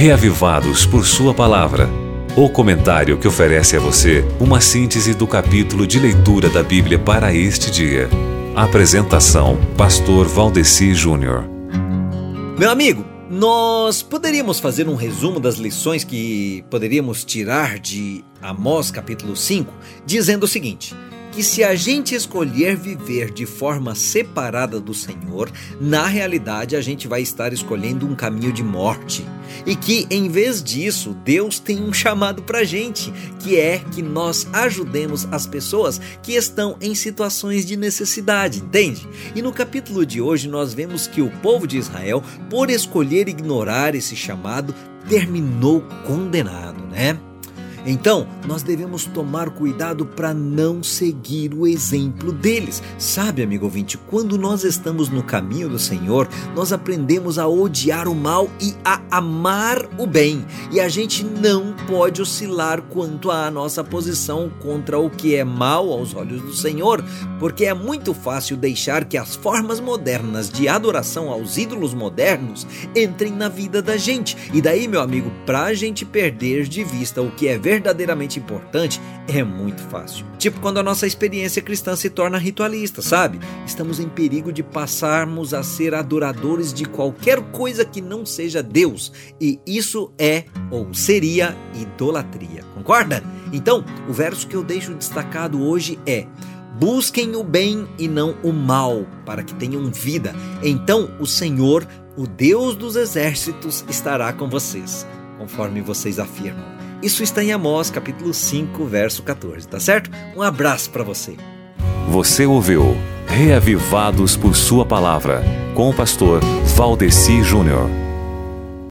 Reavivados por Sua Palavra. O comentário que oferece a você uma síntese do capítulo de leitura da Bíblia para este dia. Apresentação: Pastor Valdeci Júnior. Meu amigo, nós poderíamos fazer um resumo das lições que poderíamos tirar de Amós capítulo 5, dizendo o seguinte: que se a gente escolher viver de forma separada do Senhor, na realidade a gente vai estar escolhendo um caminho de morte. E que, em vez disso, Deus tem um chamado pra gente, que é que nós ajudemos as pessoas que estão em situações de necessidade, entende? E no capítulo de hoje nós vemos que o povo de Israel, por escolher ignorar esse chamado, terminou condenado, né? Então, nós devemos tomar cuidado para não seguir o exemplo deles. Sabe, amigo ouvinte, quando nós estamos no caminho do Senhor, nós aprendemos a odiar o mal e a amar o bem. E a gente não pode oscilar quanto à nossa posição contra o que é mal aos olhos do Senhor, porque é muito fácil deixar que as formas modernas de adoração aos ídolos modernos entrem na vida da gente. E daí, meu amigo, para a gente perder de vista o que é verdadeiramente importante, é muito fácil. Tipo quando a nossa experiência cristã se torna ritualista, sabe? Estamos em perigo de passarmos a ser adoradores de qualquer coisa que não seja Deus. E isso é ou seria idolatria. Concorda? Então, o verso que eu deixo destacado hoje é: busquem o bem e não o mal, para que tenham vida. Então o Senhor, o Deus dos exércitos, estará com vocês, conforme vocês afirmam. Isso está em Amós, capítulo 5, verso 14, tá certo? Um abraço para você. Você ouviu Reavivados por Sua Palavra, com o pastor Valdeci Júnior.